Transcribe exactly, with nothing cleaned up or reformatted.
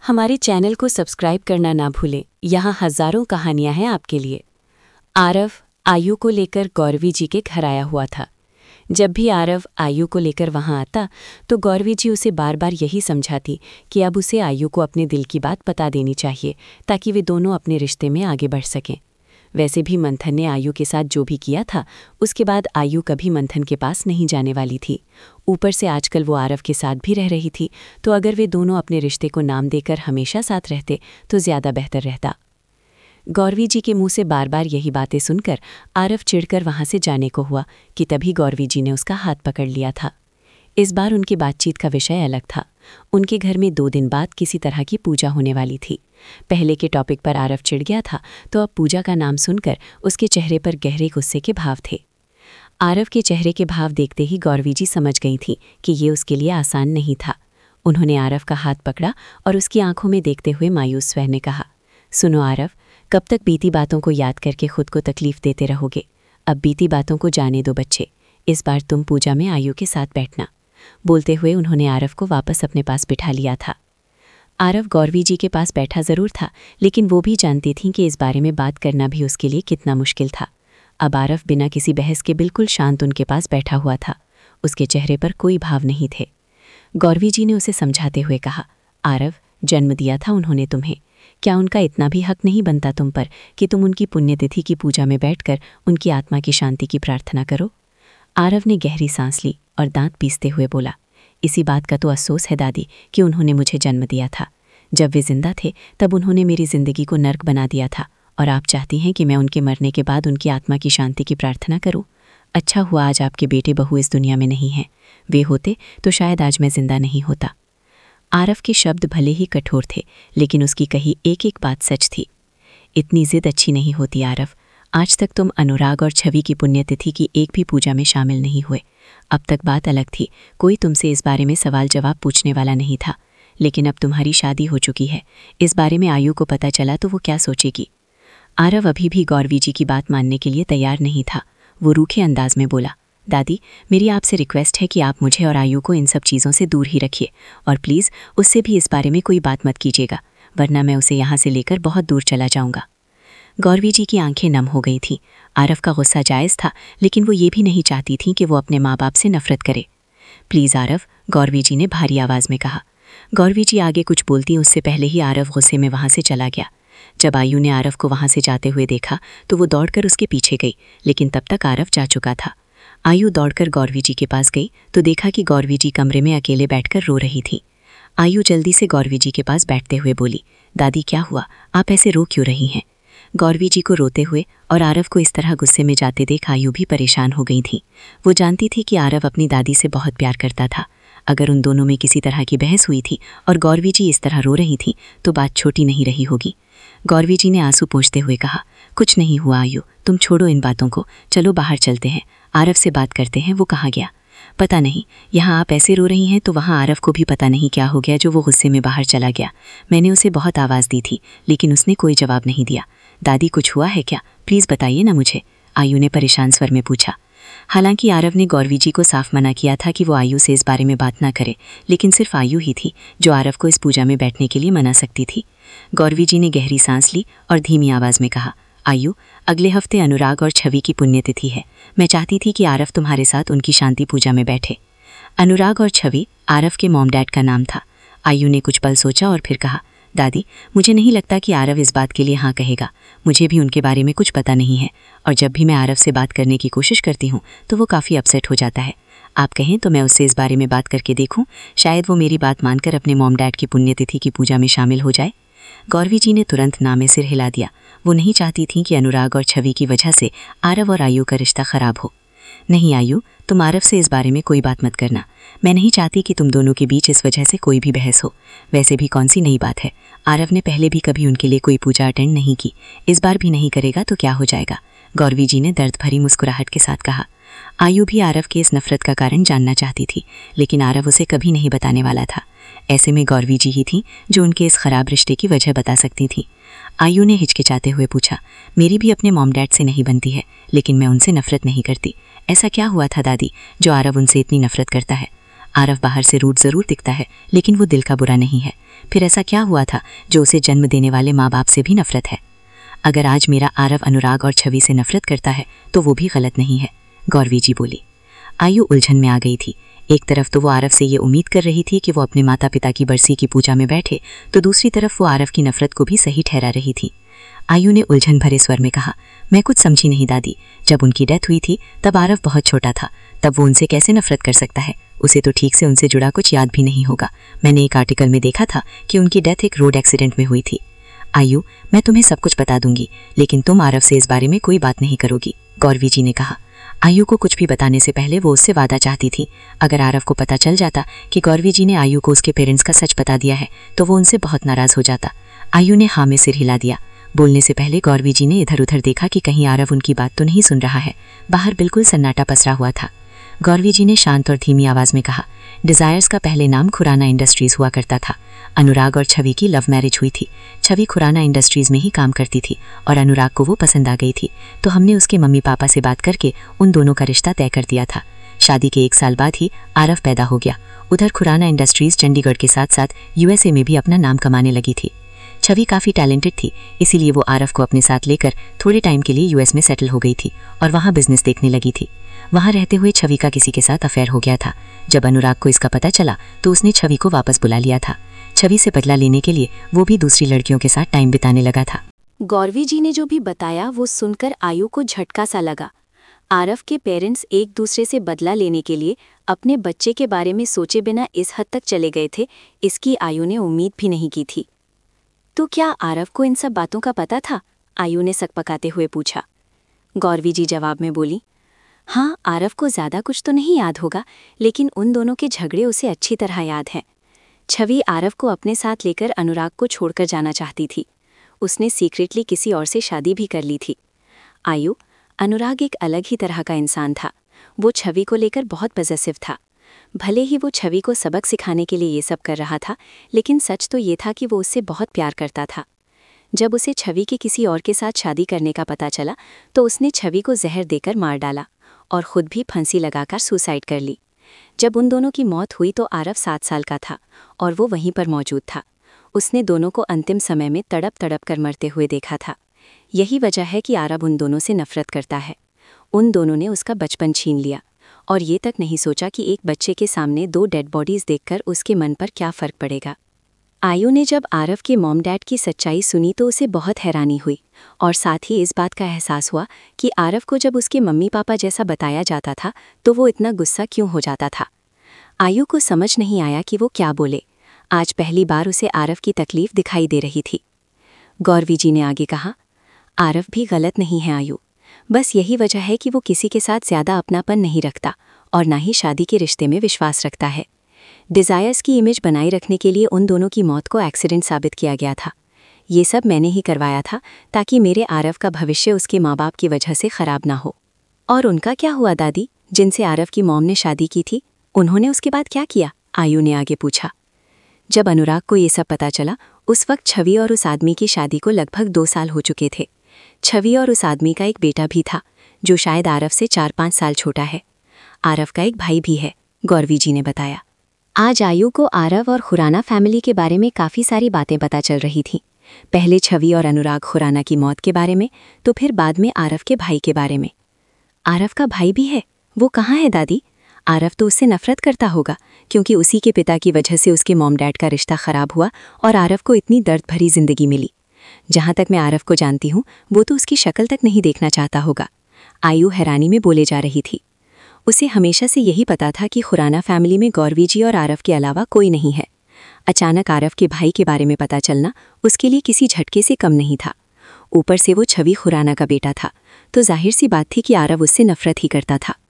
हमारे चैनल को सब्सक्राइब करना ना भूलें। यहाँ हजारों कहानियां हैं आपके लिए। आरव आयु को लेकर गौरवी जी के घर आया हुआ था। जब भी आरव आयु को लेकर वहां आता तो गौरवी जी उसे बार बार यही समझाती कि अब उसे आयु को अपने दिल की बात बता देनी चाहिए ताकि वे दोनों अपने रिश्ते में आगे बढ़ सकें। वैसे भी मंथन ने आयु के साथ जो भी किया था उसके बाद आयु कभी मंथन के पास नहीं जाने वाली थी। ऊपर से आजकल वो आरव के साथ भी रह रही थी, तो अगर वे दोनों अपने रिश्ते को नाम देकर हमेशा साथ रहते तो ज़्यादा बेहतर रहता। गौरवी जी के मुंह से बार बार यही बातें सुनकर आरव चिढ़कर वहां से जाने को हुआ कि तभी गौरवी जी ने उसका हाथ पकड़ लिया था। इस बार उनकी बातचीत का विषय अलग था। उनके घर में दो दिन बाद किसी तरह की पूजा होने वाली थी। पहले के टॉपिक पर आरव चिढ़ गया था, तो अब पूजा का नाम सुनकर उसके चेहरे पर गहरे गुस्से के भाव थे। आरव के चेहरे के भाव देखते ही गौरवी जी समझ गई थी कि ये उसके लिए आसान नहीं था। उन्होंने आरव का हाथ पकड़ा और उसकी आंखों में देखते हुए मायूस स्वर ने कहा, सुनो आरव, कब तक बीती बातों को याद करके खुद को तकलीफ देते रहोगे? अब बीती बातों को जाने दो बच्चे। इस बार तुम पूजा में आयु के साथ बैठना। बोलते हुए उन्होंने आरव को वापस अपने पास बिठा लिया था। आरव गौरवी जी के पास बैठा जरूर था, लेकिन वो भी जानती थीं कि इस बारे में बात करना भी उसके लिए कितना मुश्किल था। अब आरव बिना किसी बहस के बिल्कुल शांत उनके पास बैठा हुआ था। उसके चेहरे पर कोई भाव नहीं थे। गौरवी जी ने उसे समझाते हुए कहा, आरव, जन्म दिया था उन्होंने तुम्हें, क्या उनका इतना भी हक नहीं बनता तुम पर कि तुम उनकी पुण्यतिथि की पूजा में बैठकर उनकी आत्मा की शांति की प्रार्थना करो? आरव ने गहरी सांस ली और दांत पीसते हुए बोला, इसी बात का तो अफसोस है दादी कि उन्होंने मुझे जन्म दिया था। जब वे जिंदा थे तब उन्होंने मेरी जिंदगी को नर्क बना दिया था, और आप चाहती हैं कि मैं उनके मरने के बाद उनकी आत्मा की शांति की प्रार्थना करूं? अच्छा हुआ आज आपके बेटे बहू इस दुनिया में नहीं हैं। वे होते तो शायद आज मैं जिंदा नहीं होता। आरव के शब्द भले ही कठोर थे, लेकिन उसकी कही एक एक बात सच थी। इतनी जिद अच्छी नहीं होती आरव। आज तक तुम अनुराग और छवि की पुण्यतिथि की एक भी पूजा में शामिल नहीं हुए। अब तक बात अलग थी, कोई तुमसे इस बारे में सवाल जवाब पूछने वाला नहीं था। लेकिन अब तुम्हारी शादी हो चुकी है, इस बारे में आयु को पता चला तो वो क्या सोचेगी? आरव अभी भी गौरवी जी की बात मानने के लिए तैयार नहीं था। वो रूखे अंदाज में बोला, दादी, मेरी आपसे रिक्वेस्ट है कि आप मुझे और आयु को इन सब चीज़ों से दूर ही रखिए, और प्लीज़ उससे भी इस बारे में कोई बात मत कीजिएगा, वरना मैं उसे यहाँ से लेकर बहुत दूर चला जाऊँगा। गौरवी जी की आंखें नम हो गई थीं। आरव का गुस्सा जायज़ था, लेकिन वो ये भी नहीं चाहती थीं कि वो अपने माँ बाप से नफरत करे। प्लीज़ आरव, गौरवी जी ने भारी आवाज़ में कहा। गौरवी जी आगे कुछ बोलती उससे पहले ही आरव गुस्से में वहाँ से चला गया। जब आयु ने आरव को वहाँ से जाते हुए देखा तो वो दौड़कर उसके पीछे गई, लेकिन तब तक आरव जा चुका था। आयु दौड़कर गौरवी जी के पास गई तो देखा कि गौरवी जी कमरे में अकेले बैठकर रो रही थी। आयु जल्दी से गौरवी जी के पास बैठते हुए बोली, दादी क्या हुआ, आप ऐसे रो क्यों रही हैं? गौरवी जी को रोते हुए और आरव को इस तरह गुस्से में जाते देख आयु भी परेशान हो गई थी। वो जानती थी कि आरव अपनी दादी से बहुत प्यार करता था। अगर उन दोनों में किसी तरह की बहस हुई थी और गौरवी जी इस तरह रो रही थी तो बात छोटी नहीं रही होगी। गौरवी जी ने आंसू पोंछते हुए कहा, कुछ नहीं हुआ आयु, तुम छोड़ो इन बातों को, चलो बाहर चलते हैं, आरव से बात करते हैं, वो कहाँ गया? पता नहीं, यहाँ आप ऐसे रो रही हैं तो वहाँ आरव को भी पता नहीं क्या हो गया जो वो गुस्से में बाहर चला गया। मैंने उसे बहुत आवाज़ दी थी, लेकिन उसने कोई जवाब नहीं दिया। दादी कुछ हुआ है क्या? प्लीज़ बताइए ना मुझे, आयु ने परेशान स्वर में पूछा। हालांकि आरव ने गौरवी जी को साफ मना किया था कि वो आयु से इस बारे में बात ना करे, लेकिन सिर्फ आयु ही थी जो आरव को इस पूजा में बैठने के लिए मना सकती थी। गौरवी जी ने गहरी सांस ली और धीमी आवाज़ में कहा, आयु, अगले हफ्ते अनुराग और छवि की पुण्यतिथि है। मैं चाहती थी कि आरव तुम्हारे साथ उनकी शांति पूजा में बैठे। अनुराग और छवि आरव के मॉम डैड का नाम था। आयु ने कुछ पल सोचा और फिर कहा, दादी, मुझे नहीं लगता कि आरव इस बात के लिए हाँ कहेगा। मुझे भी उनके बारे में कुछ पता नहीं है, और जब भी मैं आरव से बात करने की कोशिश करती हूँ तो वो काफ़ी अपसेट हो जाता है। आप कहें तो मैं उससे इस बारे में बात करके देखूँ, शायद वो मेरी बात मानकर अपने मॉम डैड की पुण्यतिथि की पूजा में शामिल हो जाए। गौरवी जी ने तुरंत ना में सिर हिला दिया। वो नहीं चाहती थीं कि अनुराग और छवि की वजह से आरव और आयु का रिश्ता ख़राब हो। नहीं आयु, तुम आरव से इस बारे में कोई बात मत करना। मैं नहीं चाहती कि तुम दोनों के बीच इस वजह से कोई भी बहस हो। वैसे भी कौन सी नई बात है, आरव ने पहले भी कभी उनके लिए कोई पूजा अटेंड नहीं की, इस बार भी नहीं करेगा तो क्या हो जाएगा? गौरवी जी ने दर्द भरी मुस्कुराहट के साथ कहा। आयु भी आरव के इस नफरत का कारण जानना चाहती थी, लेकिन आरव उसे कभी नहीं बताने वाला था। ऐसे में गौरवी जी ही थीं जो उनके इस खराब रिश्ते की वजह बता सकती थी। आयु ने हिचकिचाते हुए पूछा, मेरी भी अपने मॉम डैड से नहीं बनती है, लेकिन मैं उनसे नफरत नहीं करती। ऐसा क्या हुआ था दादी जो आरव उनसे इतनी नफरत करता है? आरव बाहर से रूठ ज़रूर दिखता है, लेकिन वो दिल का बुरा नहीं है। फिर ऐसा क्या हुआ था जो उसे जन्म देने वाले माँ बाप से भी नफरत है? अगर आज मेरा आरव अनुराग और छवि से नफरत करता है तो वो भी गलत नहीं है, गौरवी जी बोली। आयु उलझन में आ गई थी। एक तरफ तो वो आरव से ये उम्मीद कर रही थी कि वो अपने माता पिता की बरसी की पूजा में बैठे, तो दूसरी तरफ वो आरव की नफरत को भी सही ठहरा रही थी। आयु ने उलझन भरे स्वर में कहा, मैं कुछ समझी नहीं दादी। जब उनकी डेथ हुई थी तब आरव बहुत छोटा था, तब वो उनसे कैसे नफरत कर सकता है? उसे तो ठीक से उनसे जुड़ा कुछ याद भी नहीं होगा। मैंने एक आर्टिकल में देखा था कि उनकी डेथ एक रोड एक्सीडेंट में हुई थी। आयु, मैं तुम्हें सब कुछ बता दूंगी, लेकिन तुम आरव से इस बारे में कोई बात नहीं करोगी, गौरवी जी ने कहा। आयु को कुछ भी बताने से पहले वो उससे वादा चाहती थी। अगर आरव को पता चल जाता कि गौरवी जी ने आयु को उसके पेरेंट्स का सच बता दिया है तो वो उनसे बहुत नाराज हो जाता। आयु ने हाँ में सिर हिला दिया। बोलने से पहले गौरवी जी ने इधर उधर देखा कि कहीं आरव उनकी बात तो नहीं सुन रहा है। बाहर बिल्कुल सन्नाटा पसरा हुआ था। गौरवी जी ने शांत और धीमी आवाज में कहा, डिजायर्स का पहले नाम खुराना इंडस्ट्रीज हुआ करता था। अनुराग और छवि की लव मैरिज हुई थी। छवि खुराना इंडस्ट्रीज में ही काम करती थी और अनुराग को वो पसंद आ गई थी, तो हमने उसके मम्मी पापा से बात करके उन दोनों का रिश्ता तय कर दिया था। शादी के एक साल बाद ही आरव पैदा हो गया। उधर खुराना इंडस्ट्रीज चंडीगढ़ के साथ साथ यूएसए में भी अपना नाम कमाने लगी थी। छवि काफ़ी टैलेंटेड थी, इसीलिए वो आरव को अपने साथ लेकर थोड़े टाइम के लिए यूएस में सेटल हो गई थी और वहाँ बिजनेस देखने लगी थी। वहाँ रहते हुए छवि का किसी के साथ अफेयर हो गया था। जब अनुराग को इसका पता चला तो उसने छवि को वापस बुला लिया था। छवि से बदला लेने के लिए वो भी दूसरी लड़कियों के साथ टाइम बिताने लगा था। गौरवी जी ने जो भी बताया वो सुनकर आयु को झटका सा लगा। आरव के पेरेंट्स एक दूसरे से बदला लेने के लिए अपने बच्चे के बारे में सोचे बिना इस हद तक चले गए थे, इसकी आयु ने उम्मीद भी नहीं की थी। तो क्या आरव को इन सब बातों का पता था? आयु ने सकपकाते हुए पूछा। गौरवी जी जवाब में बोली, हाँ, आरव को ज़्यादा कुछ तो नहीं याद होगा, लेकिन उन दोनों के झगड़े उसे अच्छी तरह याद हैं। छवि आरव को अपने साथ लेकर अनुराग को छोड़कर जाना चाहती थी। उसने सीक्रेटली किसी और से शादी भी कर ली थी। आयु, अनुराग एक अलग ही तरह का इंसान था। वो छवि को लेकर बहुत पॉसेसिव था। भले ही वो छवि को सबक सिखाने के लिए ये सब कर रहा था, लेकिन सच तो ये था कि वो उससे बहुत प्यार करता था। जब उसे छवि के किसी और के साथ शादी करने का पता चला तो उसने छवि को जहर देकर मार डाला और खुद भी फांसी लगाकर सुसाइड कर ली। जब उन दोनों की मौत हुई तो आरव सात साल का था और वो वहीं पर मौजूद था। उसने दोनों को अंतिम समय में तड़प तड़प कर मरते हुए देखा था। यही वजह है कि आरव उन दोनों से नफरत करता है। उन दोनों ने उसका बचपन छीन लिया और ये तक नहीं सोचा कि एक बच्चे के सामने दो डेड बॉडीज देखकर उसके मन पर क्या फ़र्क पड़ेगा। आयु ने जब आरव के मॉम डैड की सच्चाई सुनी तो उसे बहुत हैरानी हुई और साथ ही इस बात का एहसास हुआ कि आरव को जब उसके मम्मी पापा जैसा बताया जाता था तो वो इतना गुस्सा क्यों हो जाता था। आयु को समझ नहीं आया कि वो क्या बोले। आज पहली बार उसे आरव की तकलीफ दिखाई दे रही थी। गौरवी जी ने आगे कहा, आरव भी गलत नहीं है आयु, बस यही वजह है कि वो किसी के साथ ज़्यादा अपनापन नहीं रखता और ना ही शादी के रिश्ते में विश्वास रखता है। डिज़ायर्स की इमेज बनाए रखने के लिए उन दोनों की मौत को एक्सीडेंट साबित किया गया था। ये सब मैंने ही करवाया था ताकि मेरे आरव का भविष्य उसके माँ बाप की वजह से ख़राब ना हो। और उनका क्या हुआ दादी, जिनसे आरव की मॉम ने शादी की थी, उन्होंने उसके बाद क्या किया? आयु ने आगे पूछा। जब अनुराग को ये सब पता चला उस वक्त छवि और उस आदमी की शादी को लगभग दो साल हो चुके थे। छवि और उस आदमी का एक बेटा भी था जो शायद आरव से चार पाँच साल छोटा है। आरव का एक भाई भी है, गौरवी जी ने बताया। आज आयु को आरव और खुराना फैमिली के बारे में काफ़ी सारी बातें पता चल रही थीं। पहले छवि और अनुराग खुराना की मौत के बारे में, तो फिर बाद में आरव के भाई के बारे में। आरव का भाई भी है? वो कहाँ है दादी? आरव तो उससे नफरत करता होगा क्योंकि उसी के पिता की वजह से उसके मॉम डैड का रिश्ता ख़राब हुआ और आरव को इतनी दर्द भरी जिंदगी मिली। जहाँ तक मैं आरव को जानती हूँ वो तो उसकी शक्ल तक नहीं देखना चाहता होगा। आयु हैरानी में बोले जा रही थी। उसे हमेशा से यही पता था कि खुराना फैमिली में गौरवी जी और आरव के अलावा कोई नहीं है। अचानक आरव के भाई के बारे में पता चलना उसके लिए किसी झटके से कम नहीं था। ऊपर से वो छवि खुराना का बेटा था, तो जाहिर सी बात थी कि आरव उससे नफरत ही करता था।